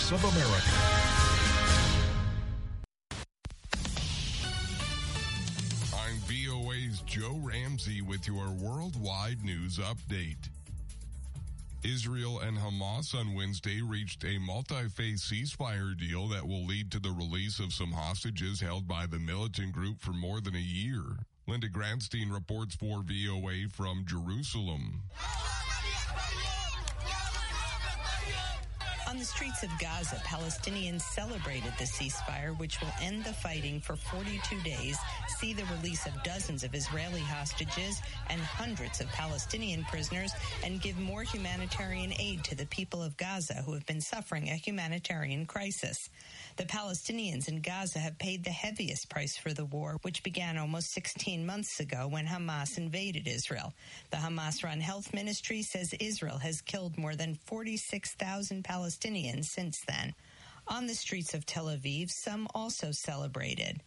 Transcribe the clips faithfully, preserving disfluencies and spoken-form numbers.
Voice of America. I'm V O A's Joe Ramsey with your worldwide news update. Israel and Hamas on Wednesday reached a multi-phase ceasefire deal that will lead to the release of some hostages held by the militant group for more than a year. Linda Gradstein reports for V O A from Jerusalem. On the streets of Gaza, Palestinians celebrated the ceasefire, which will end the fighting for forty-two days, see the release of dozens of Israeli hostages and hundreds of Palestinian prisoners, and give more humanitarian aid to the people of Gaza who have been suffering a humanitarian crisis. The Palestinians in Gaza have paid the heaviest price for the war, which began almost sixteen months ago when Hamas invaded Israel. The Hamas-run health ministry says Israel has killed more than forty-six thousand Palestinians since then. On the streets of Tel Aviv, some also celebrated.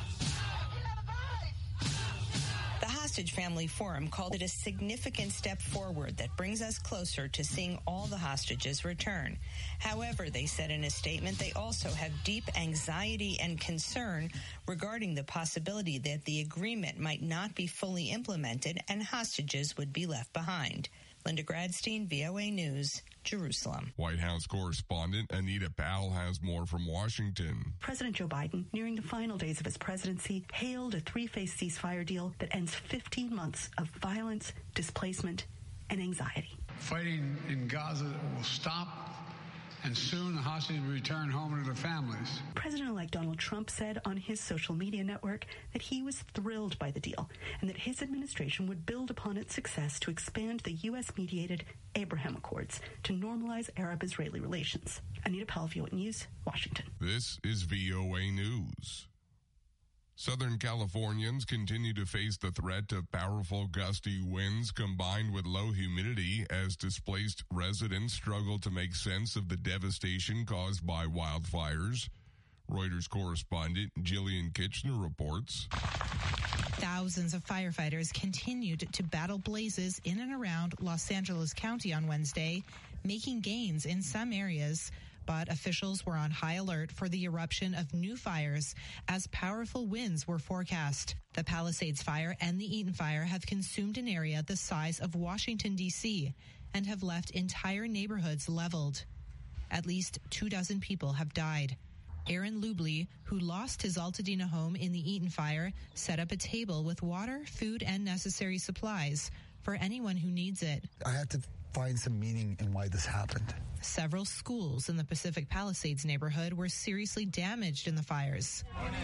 The Hostage Family Forum called it a significant step forward that brings us closer to seeing all the hostages return. However, they said in a statement they also have deep anxiety and concern regarding the possibility that the agreement might not be fully implemented and hostages would be left behind. Linda Gradstein, V O A News, Jerusalem. White House correspondent Anita Powell has more from Washington. President Joe Biden, nearing the final days of his presidency, hailed a three-phase ceasefire deal that ends fifteen months of violence, displacement, and anxiety. Fighting in Gaza will stop, and soon the hostages will return home to their families. President-elect Donald Trump said on his social media network that he was thrilled by the deal and that his administration would build upon its success to expand the U S-mediated Abraham Accords to normalize Arab-Israeli relations. Anita Powell, V O A News, Washington. This is V O A News. Southern Californians continue to face the threat of powerful gusty winds combined with low humidity as displaced residents struggle to make sense of the devastation caused by wildfires. Reuters correspondent Jillian Kitchener reports. Thousands of firefighters continued to battle blazes in and around Los Angeles County on Wednesday, making gains in some areas. But officials were on high alert for the eruption of new fires as powerful winds were forecast. The Palisades Fire and the Eaton Fire have consumed an area the size of Washington, D C, and have left entire neighborhoods leveled. At least two dozen people have died. Aaron Lubley, who lost his Altadena home in the Eaton Fire, set up a table with water, food, and necessary supplies for anyone who needs it. I had to find some meaning in why this happened. Several schools in the Pacific Palisades neighborhood were seriously damaged in the fires.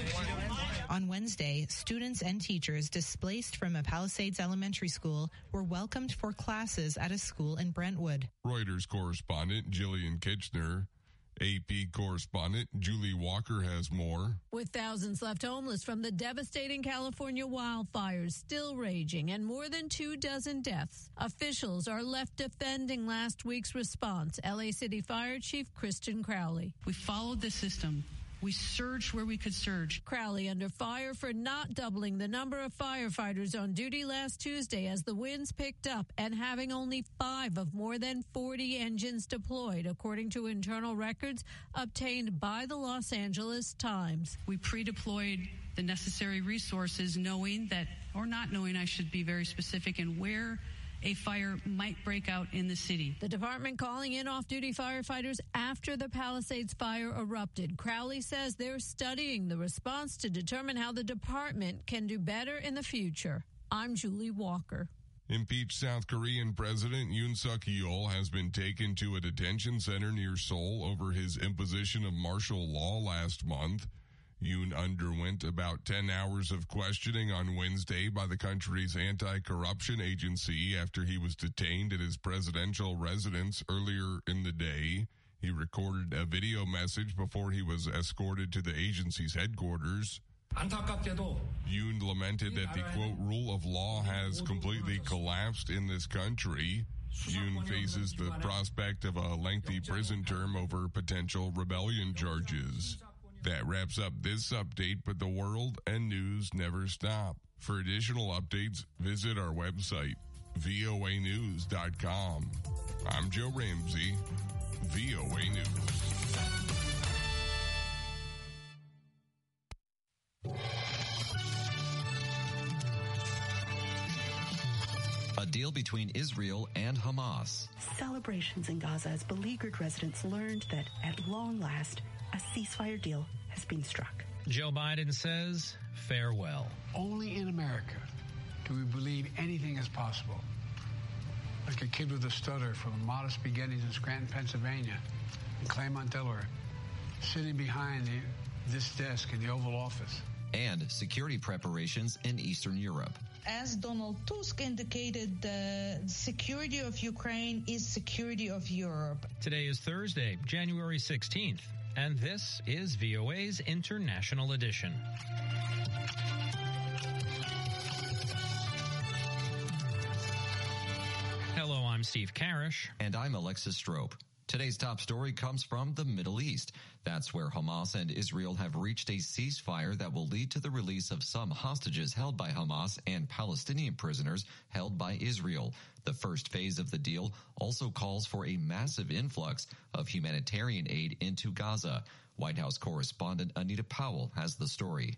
On Wednesday, students and teachers displaced from a Palisades elementary school were welcomed for classes at a school in Brentwood. Reuters correspondent Jillian Kitchener. A P correspondent Julie Walker has more. With thousands left homeless from the devastating California wildfires still raging and more than two dozen deaths, officials are left defending last week's response. L A City Fire Chief Kristen Crowley. We followed the system. We surged where we could surge. Crowley under fire for not doubling the number of firefighters on duty last Tuesday as the winds picked up and having only five of more than forty engines deployed, according to internal records obtained by the Los Angeles Times. We pre-deployed the necessary resources knowing that, or not knowing, I should be very specific, in where a fire might break out in the city. The department calling in off-duty firefighters after the Palisades fire erupted. Crowley says they're studying the response to determine how the department can do better in the future. I'm Julie Walker. Impeached South Korean President Yoon Suk-yeol has been taken to a detention center near Seoul over his imposition of martial law last month. Yoon underwent about ten hours of questioning on Wednesday by the country's anti-corruption agency after he was detained at his presidential residence earlier in the day. He recorded a video message before he was escorted to the agency's headquarters. Yoon lamented that the, quote, rule of law has completely collapsed in this country. Yoon faces the prospect of a lengthy prison term over potential rebellion charges. That wraps up this update, but the world and news never stop. For additional updates, visit our website, V O A news dot com. I'm Joe Ramsey, V O A News. A deal between Israel and Hamas. Celebrations in Gaza as beleaguered residents learned that, at long last, a ceasefire deal has been struck. Joe Biden says farewell. Only in America do we believe anything is possible. Like a kid with a stutter from modest beginnings in Scranton, Pennsylvania, and Claremont, Delaware, sitting behind the, this desk in the Oval Office. And security preparations in Eastern Europe. As Donald Tusk indicated, the security of Ukraine is security of Europe. Today is Thursday, January sixteenth, and this is V O A's International Edition. Hello, I'm Steve Karish. And I'm Alexis Strope. Today's top story comes from the Middle East. That's where Hamas and Israel have reached a ceasefire that will lead to the release of some hostages held by Hamas and Palestinian prisoners held by Israel. The first phase of the deal also calls for a massive influx of humanitarian aid into Gaza. White House correspondent Anita Powell has the story.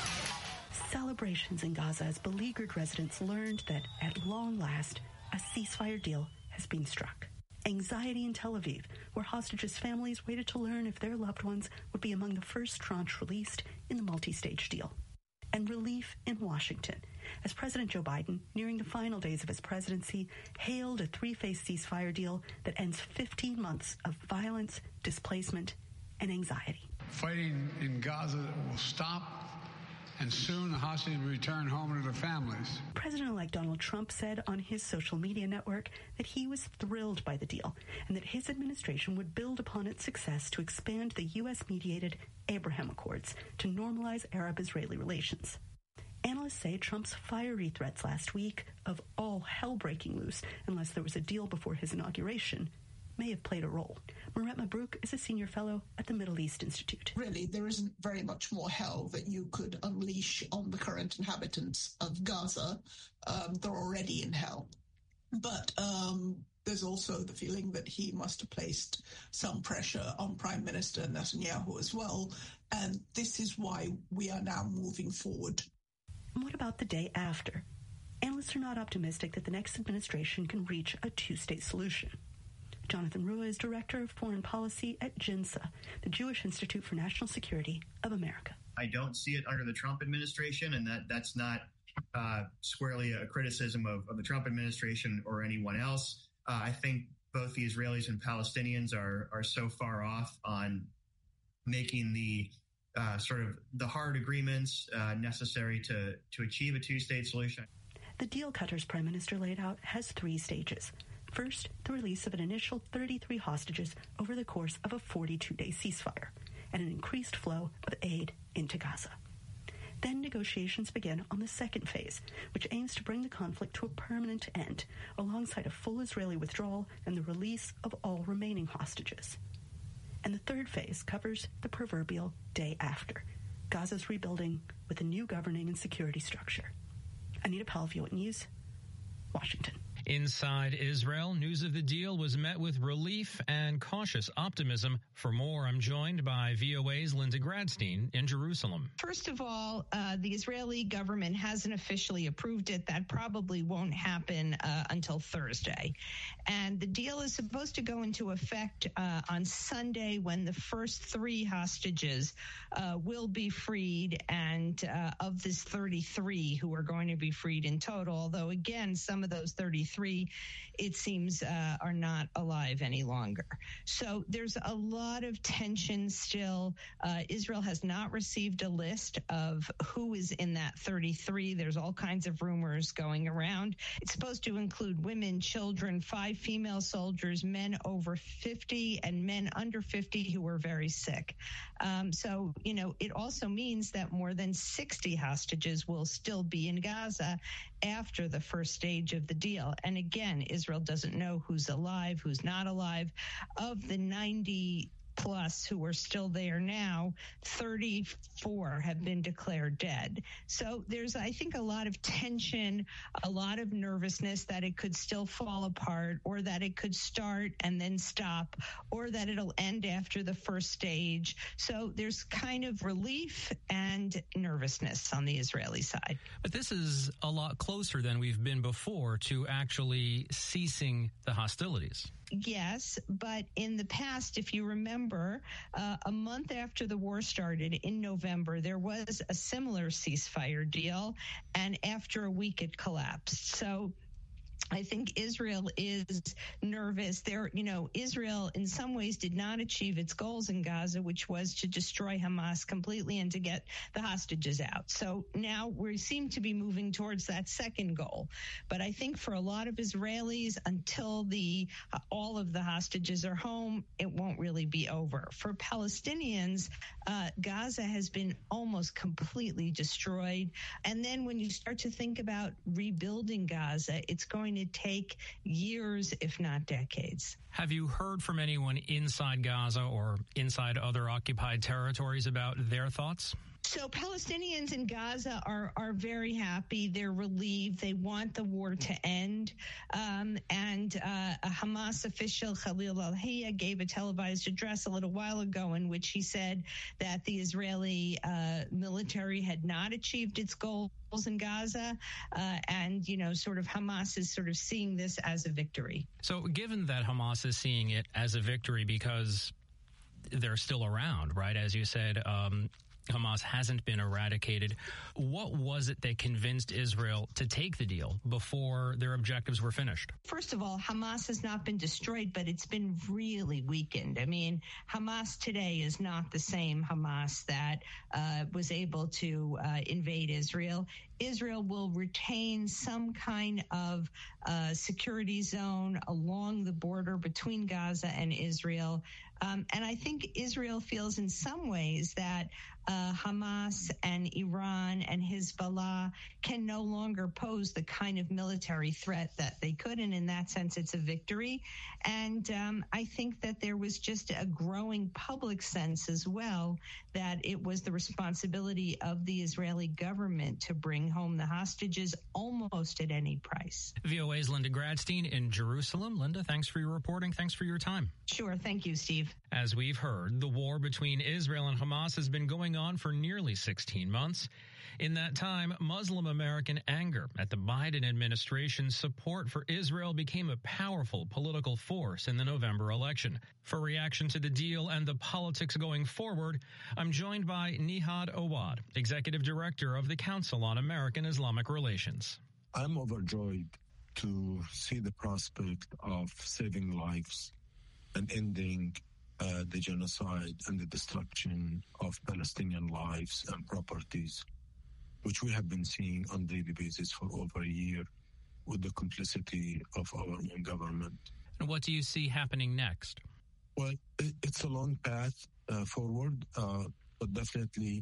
Celebrations in Gaza as beleaguered residents learned that, at long last, a ceasefire deal has been struck. Anxiety in Tel Aviv, where hostages' families waited to learn if their loved ones would be among the first tranche released in the multi-stage deal. And relief in Washington, as President Joe Biden, nearing the final days of his presidency, hailed a three-phase ceasefire deal that ends fifteen months of violence, displacement, and anxiety. Fighting in Gaza will stop, and soon the hostages will return home to their families. President-elect Donald Trump said on his social media network that he was thrilled by the deal and that his administration would build upon its success to expand the U S-mediated Abraham Accords to normalize Arab-Israeli relations. Analysts say Trump's fiery threats last week of all hell breaking loose unless there was a deal before his inauguration may have played a role. Maret Mabrouk is a senior fellow at the Middle East Institute. Really, there isn't very much more hell that you could unleash on the current inhabitants of Gaza. Um, they're already in hell. But um, there's also the feeling that he must have placed some pressure on Prime Minister Netanyahu as well. And this is why we are now moving forward. And what about the day after? Analysts are not optimistic that the next administration can reach a two-state solution. Jonathan Rua is Director of Foreign Policy at JINSA, the Jewish Institute for National Security of America. I don't see it under the Trump administration, and that, that's not uh, squarely a criticism of, of the Trump administration or anyone else. Uh, I think both the Israelis and Palestinians are, are so far off on making the uh, sort of the hard agreements uh, necessary to, to achieve a two-state solution. The deal Qatar's prime minister laid out has three stages. First, the release of an initial thirty-three hostages over the course of a forty-two day ceasefire and an increased flow of aid into Gaza. Then negotiations begin on the second phase, which aims to bring the conflict to a permanent end, alongside a full Israeli withdrawal and the release of all remaining hostages. And the third phase covers the proverbial day after, Gaza's rebuilding with a new governing and security structure. Anita Powell, V O A News, Washington. Inside Israel, news of the deal was met with relief and cautious optimism. For more, I'm joined by V O A's Linda Gradstein in Jerusalem. First of all, uh, the Israeli government hasn't officially approved it. That probably won't happen uh, until Thursday. And the deal is supposed to go into effect uh, on Sunday, when the first three hostages uh, will be freed, and uh, of this thirty-three who are going to be freed in total, although again, some of those thirty-three, it seems, uh, are not alive any longer. So there's a lot of tension still. Uh, Israel has not received a list of who is in that thirty-three. There's all kinds of rumors going around. It's supposed to include women, children, five female soldiers, men over fifty, and men under fifty who were very sick. Um, so, you know, it also means that more than sixty hostages will still be in Gaza after the first stage of the deal. And again, Israel doesn't know who's alive, who's not alive. Of the ninety plus who are still there now, thirty-four have been declared dead. So there's, I think, a lot of tension, a lot of nervousness that it could still fall apart, or that it could start and then stop, or that it'll end after the first stage. So there's kind of relief and nervousness on the Israeli side. But this is a lot closer than we've been before to actually ceasing the hostilities. Yes, but in the past, if you remember, uh, a month after the war started in November, there was a similar ceasefire deal, and after a week it collapsed. So I think Israel is nervous. There, you know, Israel in some ways did not achieve its goals in Gaza, which was to destroy Hamas completely and to get the hostages out. So now we seem to be moving towards that second goal. But I think for a lot of Israelis, until the uh, all of the hostages are home, it won't really be over. For Palestinians, uh, Gaza has been almost completely destroyed. And then when you start to think about rebuilding Gaza, it's going to take years, if not decades. Have you heard from anyone inside Gaza or inside other occupied territories about their thoughts? So Palestinians in Gaza are are very happy. They're relieved. They want the war to end. Um, and uh, a Hamas official, Khalil al-Hayya, gave a televised address a little while ago in which he said that the Israeli uh, military had not achieved its goals in Gaza. Uh, and, you know, sort of Hamas is sort of seeing this as a victory. So given that Hamas is seeing it as a victory because they're still around, right, as you said, um, Hamas hasn't been eradicated. What was it that convinced Israel to take the deal before their objectives were finished? First of all, Hamas has not been destroyed, but it's been really weakened. I mean, Hamas today is not the same Hamas that uh, was able to uh, invade Israel. Israel will retain some kind of uh, security zone along the border between Gaza and Israel. Um, and I think Israel feels in some ways that uh, Hamas and Iran and Hezbollah can no longer pose the kind of military threat that they could. And in that sense, it's a victory. And um, I think that there was just a growing public sense as well that it was the responsibility of the Israeli government to bring home the hostages almost at any price. V O A's Linda Gradstein in Jerusalem. Linda, thanks for your reporting. Thanks for your time. Sure. Thank you, Steve. As we've heard, the war between Israel and Hamas has been going on for nearly sixteen months. In that time, Muslim American anger at the Biden administration's support for Israel became a powerful political force in the November election. For reaction to the deal and the politics going forward, I'm joined by Nihad Awad, Executive Director of the Council on American Islamic Relations. I'm overjoyed to see the prospect of saving lives and ending uh, the genocide and the destruction of Palestinian lives and properties, which we have been seeing on a daily basis for over a year with the complicity of our own government. And what do you see happening next? Well, it, it's a long path uh, forward, uh, but definitely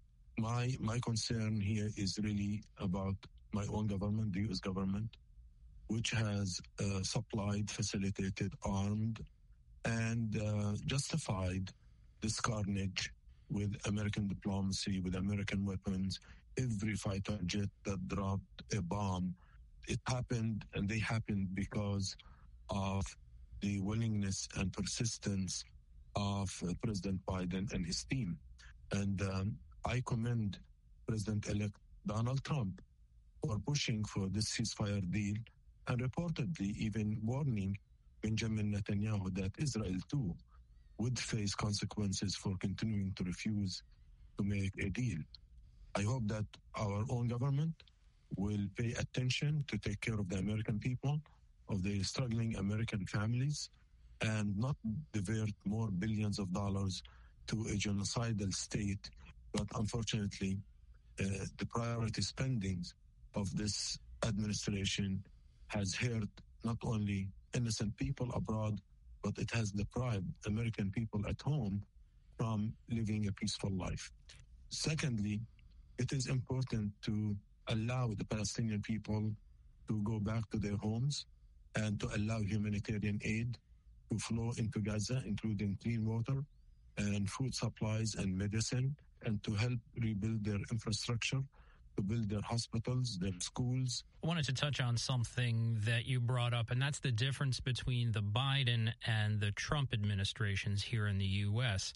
my my concern here is really about my own government, the U S government, which has uh, supplied, facilitated, armed, and uh, justified this carnage with American diplomacy, with American weapons. Every fighter jet that dropped a bomb, it happened, and they happened because of the willingness and persistence of uh, President Biden and his team. And um, I commend President-elect Donald Trump for pushing for this ceasefire deal and reportedly even warning Benjamin Netanyahu that Israel too would face consequences for continuing to refuse to make a deal. I hope that our own government will pay attention to take care of the American people, of the struggling American families, and not divert more billions of dollars to a genocidal state. But unfortunately, uh, the priority spendings of this administration has hurt not only innocent people abroad, but it has deprived American people at home from living a peaceful life. Secondly, it is important to allow the Palestinian people to go back to their homes and to allow humanitarian aid to flow into Gaza, including clean water, and food supplies and medicine, and to help rebuild their infrastructure, to build their hospitals, their schools. I wanted to touch on something that you brought up, and that's the difference between the Biden and the Trump administrations here in the U S.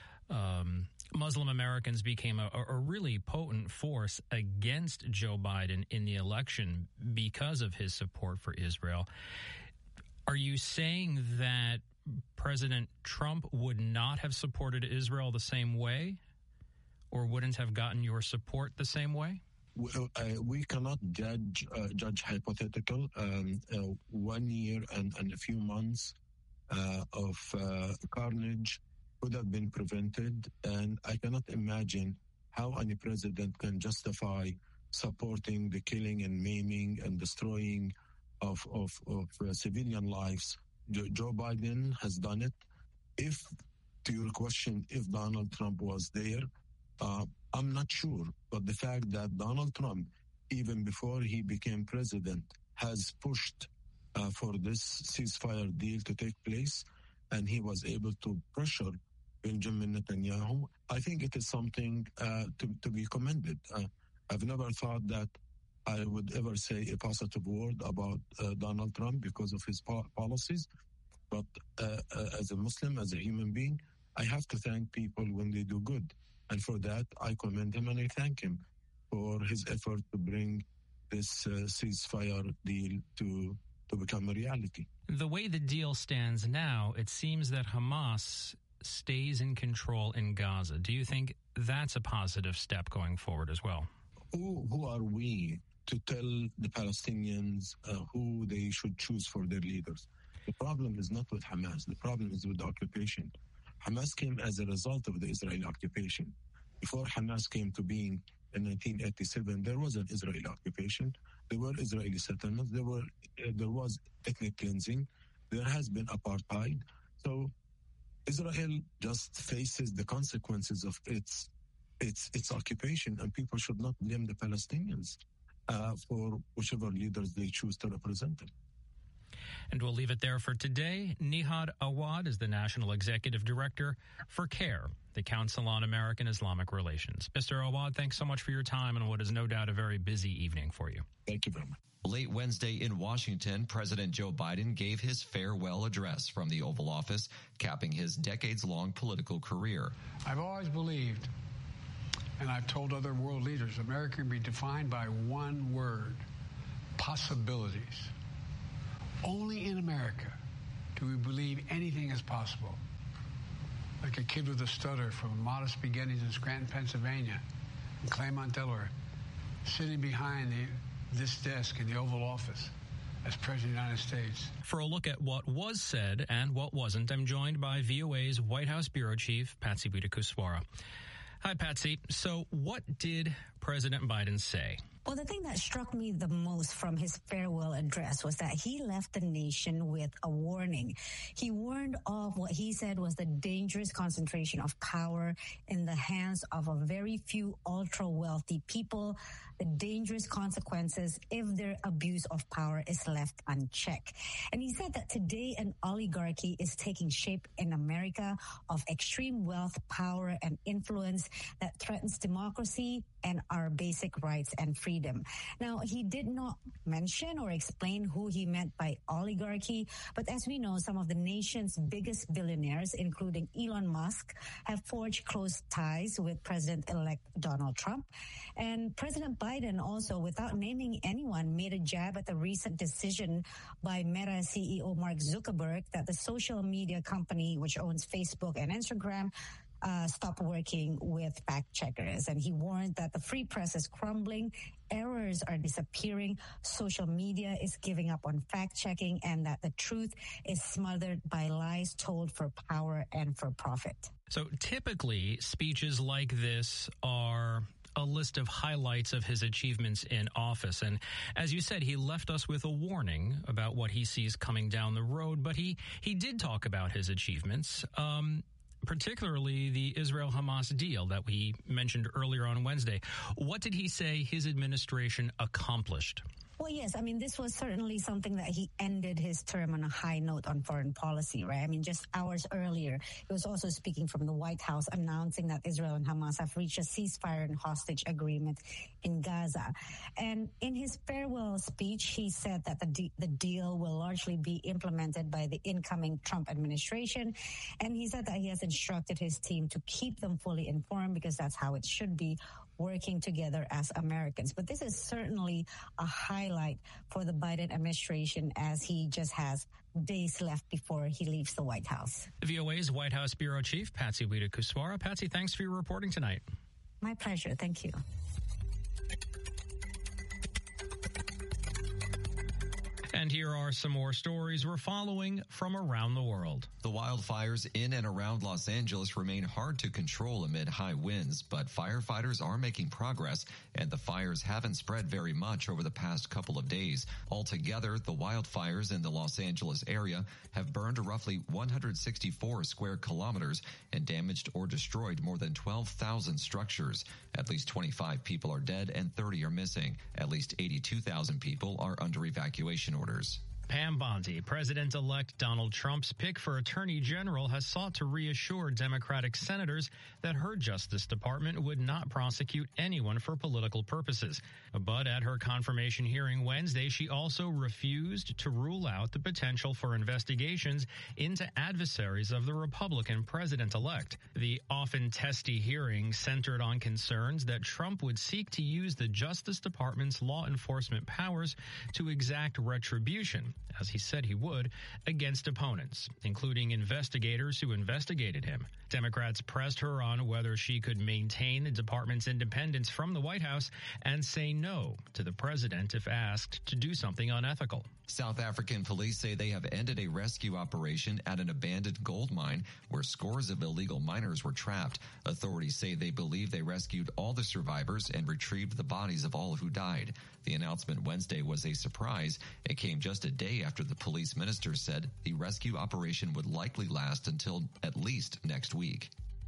Um, Muslim Americans became a, a really potent force against Joe Biden in the election because of his support for Israel. Are you saying that President Trump would not have supported Israel the same way, or wouldn't have gotten your support the same way? We, uh, we cannot judge uh, judge hypothetical. Um, uh, one year and, and a few months uh, of uh, carnage could have been prevented, and I cannot imagine how any president can justify supporting the killing and maiming and destroying of of, of uh, civilian lives. Jo- Joe Biden has done it. If, to your question, if Donald Trump was there, uh, I'm not sure. But the fact that Donald Trump, even before he became president, has pushed uh, for this ceasefire deal to take place, and he was able to pressure Benjamin Netanyahu, I think it is something uh, to, to be commended. Uh, I've never thought that I would ever say a positive word about uh, Donald Trump because of his po- policies. But uh, uh, as a Muslim, as a human being, I have to thank people when they do good. And for that, I commend him and I thank him for his effort to bring this uh, ceasefire deal to, to become a reality. The way the deal stands now, it seems that Hamas stays in control in Gaza. Do you think that's a positive step going forward as well? Who, who are we to tell the Palestinians uh, who they should choose for their leaders? The problem is not with Hamas. The problem is with the occupation. Hamas came as a result of the Israeli occupation. Before Hamas came to being in nineteen eighty-seven, there was an Israeli occupation. There were Israeli settlements. There were uh, there was ethnic cleansing. There has been apartheid. So Israel just faces the consequences of its its its occupation, and people should not blame the Palestinians uh, for whichever leaders they choose to represent them. And we'll leave it there for today. Nihad Awad is the National Executive Director for CARE, the Council on American Islamic Relations. Mister Awad, thanks so much for your time and what is no doubt a very busy evening for you. Thank you very much. Late Wednesday in Washington, President Joe Biden gave his farewell address from the Oval Office, capping his decades-long political career. I've always believed, and I've told other world leaders, America can be defined by one word: possibilities. Only in America do we believe anything is possible. Like a kid with a stutter from modest beginnings in Scranton, Pennsylvania, and Claymont, Delaware, sitting behind the, this desk in the Oval Office as President of the United States. For a look at what was said and what wasn't, I'm joined by V O A's White House Bureau Chief, Patsy Widakuswara. Hi, Patsy. So what did President Biden say? Well, the thing that struck me the most from his farewell address was that he left the nation with a warning. He warned of what he said was the dangerous concentration of power in the hands of a very few ultra-wealthy people, the dangerous consequences if their abuse of power is left unchecked. And he said that today an oligarchy is taking shape in America of extreme wealth, power, and influence that threatens democracy and our basic rights and freedom. Now, he did not mention or explain who he meant by oligarchy, but as we know, some of the nation's biggest billionaires, including Elon Musk, have forged close ties with President-elect Donald Trump. And President Biden also, without naming anyone, made a jab at the recent decision by Meta C E O Mark Zuckerberg that the social media company, which owns Facebook and Instagram, Uh, stop working with fact checkers. And he warned that the free press is crumbling, errors are disappearing, social media is giving up on fact checking, and that the truth is smothered by lies told for power and for profit. So typically, speeches like this are a list of highlights of his achievements in office. And as you said, he left us with a warning about what he sees coming down the road, but he, he did talk about his achievements. Um, particularly the Israel-Hamas deal that we mentioned earlier on Wednesday. What did he say his administration accomplished? Well, yes. I mean, this was certainly something that he ended his term on a high note on foreign policy, right? I mean, just hours earlier, he was also speaking from the White House announcing that Israel and Hamas have reached a ceasefire and hostage agreement in Gaza. And in his farewell speech, he said that the, de- the deal will largely be implemented by the incoming Trump administration. And he said that he has instructed his team to keep them fully informed because that's how it should be, working together as Americans. But this is certainly a highlight for the Biden administration as he just has days left before he leaves the White House. V O A's White House Bureau Chief, Patsy Widakuswara. Patsy, thanks for your reporting tonight. My pleasure. Thank you. And here are some more stories we're following from around the world. The wildfires in and around Los Angeles remain hard to control amid high winds, but firefighters are making progress, and the fires haven't spread very much over the past couple of days. Altogether, the wildfires in the Los Angeles area have burned roughly one hundred sixty-four square kilometers and damaged or destroyed more than twelve thousand structures. At least twenty-five people are dead and thirty are missing. At least eighty-two thousand people are under evacuation orders. Pam Bondi, President-elect Donald Trump's pick for Attorney General, has sought to reassure Democratic senators that her Justice Department would not prosecute anyone for political purposes. But at her confirmation hearing Wednesday, she also refused to rule out the potential for investigations into adversaries of the Republican president-elect. The often testy hearing centered on concerns that Trump would seek to use the Justice Department's law enforcement powers to exact retribution, as he said he would, against opponents, including investigators who investigated him. Democrats pressed her on whether she could maintain the department's independence from the White House and say no to the president if asked to do something unethical. South African police say they have ended a rescue operation at an abandoned gold mine where scores of illegal miners were trapped. Authorities say they believe they rescued all the survivors and retrieved the bodies of all who died. The announcement Wednesday was a surprise. It came just a day after the police minister said the rescue operation would likely last until at least next week.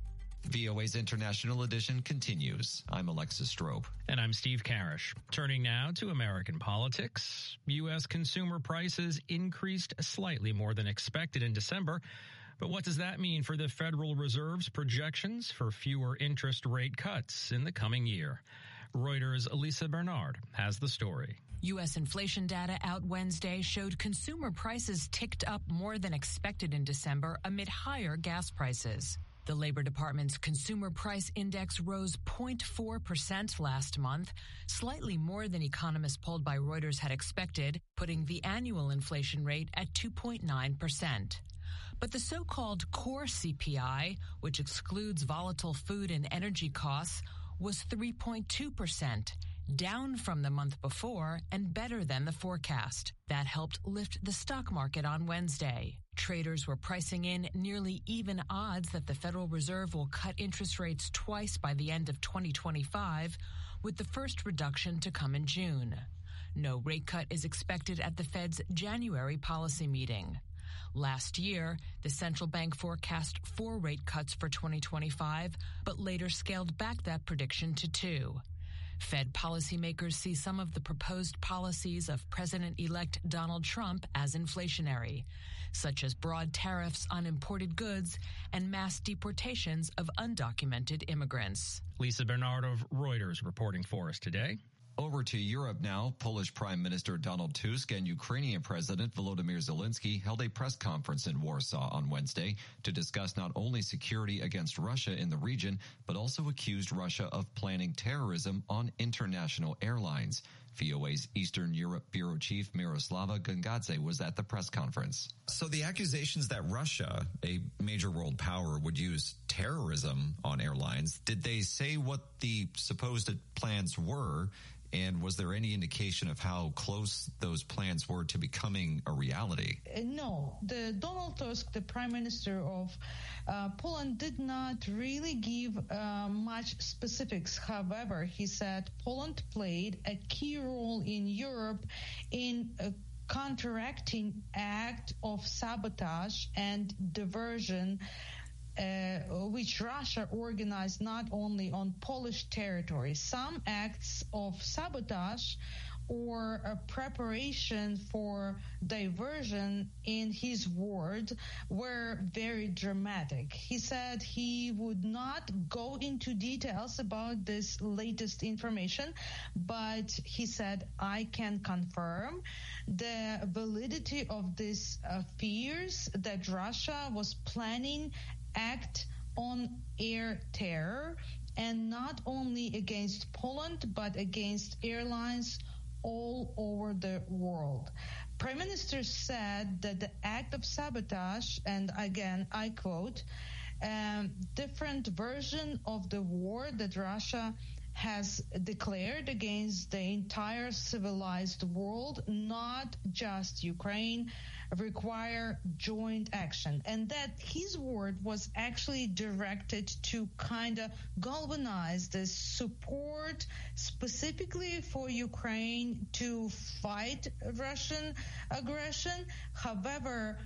V O A's International Edition continues. I'm Alexis Strope. And I'm Steve Karish. Turning now to American politics. U S consumer prices increased slightly more than expected in December. But what does that mean for the Federal Reserve's projections for fewer interest rate cuts in the coming year? Reuters' Lisa Bernard has the story. U S inflation data out Wednesday showed consumer prices ticked up more than expected in December amid higher gas prices. The Labor Department's Consumer Price Index rose zero point four percent last month, slightly more than economists polled by Reuters had expected, putting the annual inflation rate at two point nine percent. But the so-called core C P I, which excludes volatile food and energy costs, was three point two percent, down from the month before and better than the forecast. That helped lift the stock market on Wednesday. Traders were pricing in nearly even odds that the Federal Reserve will cut interest rates twice by the end of twenty twenty-five, with the first reduction to come in June. No rate cut is expected at the Fed's January policy meeting. Last year, the central bank forecast four rate cuts for twenty twenty-five, but later scaled back that prediction to two. Fed policymakers see some of the proposed policies of President-elect Donald Trump as inflationary, such as broad tariffs on imported goods and mass deportations of undocumented immigrants. Lisa Bernard of Reuters reporting for us today. Over to Europe now. Polish Prime Minister Donald Tusk and Ukrainian President Volodymyr Zelensky held a press conference in Warsaw on Wednesday to discuss not only security against Russia in the region, but also accused Russia of planning terrorism on international airlines. V O A's Eastern Europe Bureau Chief Miroslava Gangadze was at the press conference. So the accusations that Russia, a major world power, would use terrorism on airlines, did they say what the supposed plans were? And was there any indication of how close those plans were to becoming a reality? Uh, no. The Donald Tusk, the Prime Minister of uh, Poland, did not really give uh, much specifics. However, he said Poland played a key role in Europe in uh, counteracting act of sabotage and diversion Uh, which Russia organized not only on Polish territory. Some acts of sabotage or a preparation for diversion, in his words, were very dramatic. He said he would not go into details about this latest information, but he said, I can confirm the validity of these uh, fears that Russia was planning act on air terror, and not only against Poland, but against airlines all over the world. Prime Minister said that the act of sabotage, and again, I quote, um, different version of the war that Russia has declared against the entire civilized world, not just Ukraine, require joint action. And that his word was actually directed to kind of galvanize the support specifically for Ukraine to fight Russian aggression. However,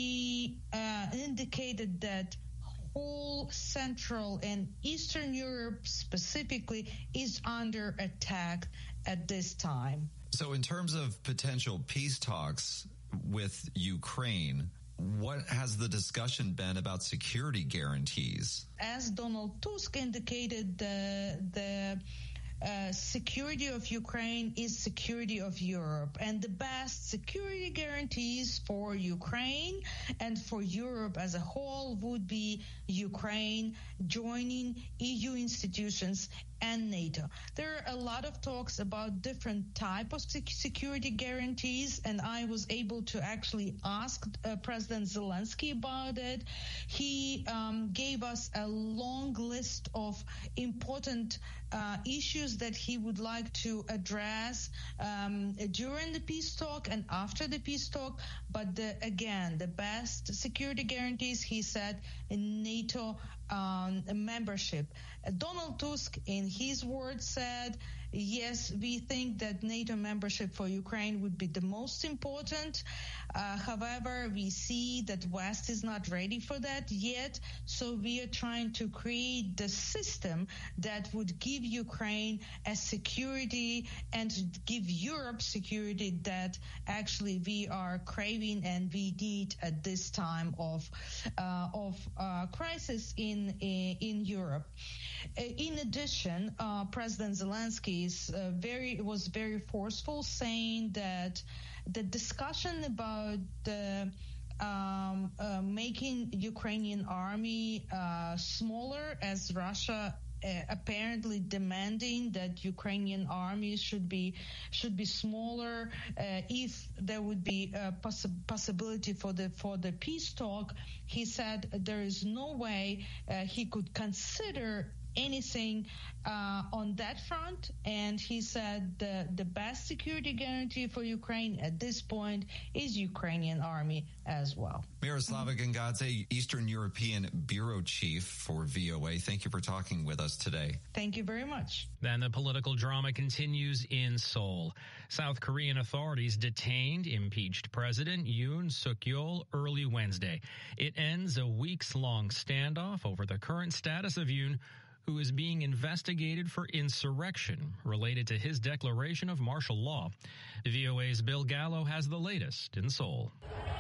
he uh, indicated that whole Central and Eastern Europe specifically is under attack at this time. So in terms of potential peace talks with Ukraine, what has the discussion been about security guarantees? As Donald Tusk indicated, the the Uh, security of Ukraine is security of Europe, and the best security guarantees for Ukraine and for Europe as a whole would be Ukraine joining E U institutions and NATO. There are a lot of talks about different type of security guarantees, and I was able to actually ask uh, President Zelensky about it. He um, gave us a long list of important uh, issues that he would like to address um, during the peace talk and after the peace talk. But the, again, the best security guarantees, he said, in NATO um, membership. Donald Tusk, in his words, said, yes, we think that NATO membership for Ukraine would be the most important. Uh, however, we see that West is not ready for that yet. So we are trying to create the system that would give Ukraine a security and give Europe security that actually we are craving and we need at this time of uh, of uh, crisis in, in in Europe. In addition, uh, President Zelensky is uh, very was very forceful, saying that the discussion about the um, uh, making Ukrainian army uh, smaller, as Russia uh, apparently demanding that Ukrainian armies should be should be smaller uh, if there would be a poss- possibility for the for the peace talk. He said there is no way uh, he could consider anything uh, on that front, and he said the the best security guarantee for Ukraine at this point is Ukrainian army as well. Miroslava Gangadze, Eastern European Bureau Chief for V O A, thank you for talking with us today. Thank you very much. Then the political drama continues in Seoul. South Korean authorities detained impeached President Yoon Suk-yeol early Wednesday. It ends a weeks-long standoff over the current status of Yoon, who is being investigated for insurrection related to his declaration of martial law. V O A's Bill Gallo has the latest in Seoul.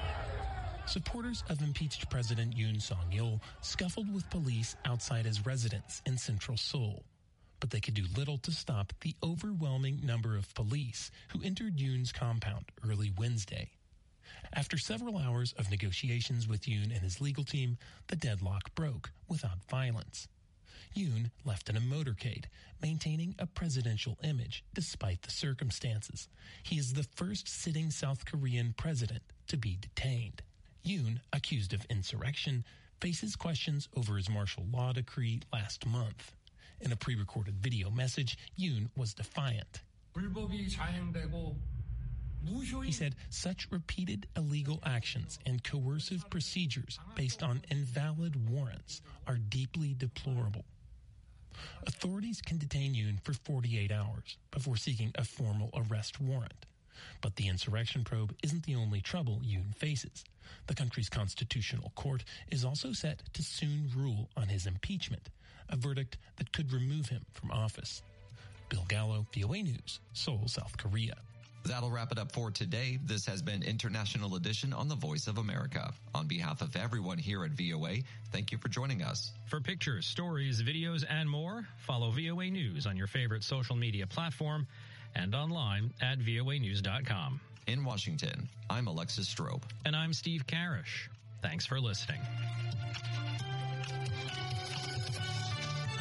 Supporters of impeached President Yoon Suk-yeol scuffled with police outside his residence in central Seoul, but they could do little to stop the overwhelming number of police who entered Yoon's compound early Wednesday. After several hours of negotiations with Yoon and his legal team, the deadlock broke without violence. Yoon left in a motorcade, maintaining a presidential image despite the circumstances. He is the first sitting South Korean president to be detained. Yoon, accused of insurrection, faces questions over his martial law decree last month. In a pre-recorded video message, Yoon was defiant. He said such repeated illegal actions and coercive procedures based on invalid warrants are deeply deplorable. Authorities can detain Yoon for forty-eight hours before seeking a formal arrest warrant. But the insurrection probe isn't the only trouble Yoon faces. The country's constitutional court is also set to soon rule on his impeachment, a verdict that could remove him from office. Bill Gallo, V O A News, Seoul, South Korea. That'll wrap it up for today. This has been International Edition on the Voice of America. On behalf of everyone here at V O A, thank you for joining us. For pictures, stories, videos, and more, follow V O A News on your favorite social media platform and online at V O A news dot com. In Washington, I'm Alexis Strobe. And I'm Steve Karish. Thanks for listening.